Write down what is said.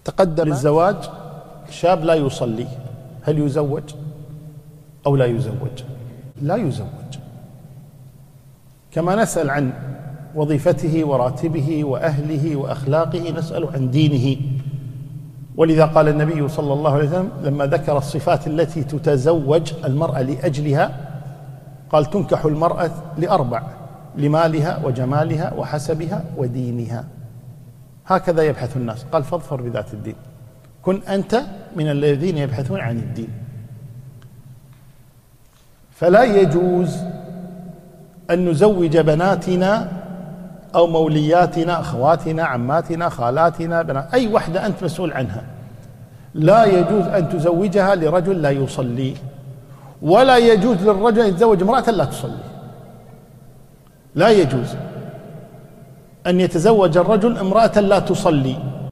تقدم للزواج شاب لا يصلي، هل يزوج أو لا يزوج؟ لا يزوج. كما نسأل عن وظيفته وراتبه وأهله وأخلاقه نسأل عن دينه. ولذا قال النبي صلى الله عليه وسلم لما ذكر الصفات التي تتزوج المرأة لأجلها قال تنكح المرأة لأربع: لمالها وجمالها وحسبها ودينها. هكذا يبحث الناس. قال فاظفر بذات الدين، كن أنت من الذين يبحثون عن الدين. فلا يجوز أن نزوج بناتنا أو مولياتنا، أخواتنا، عماتنا، خالاتنا، بنات أي وحدة أنت مسؤول عنها، لا يجوز أن تزوجها لرجل لا يصلي، ولا يجوز للرجل أن يتزوج امرأة لا تصلي. لا يجوز أن يتزوج الرجل امرأة لا تصلي.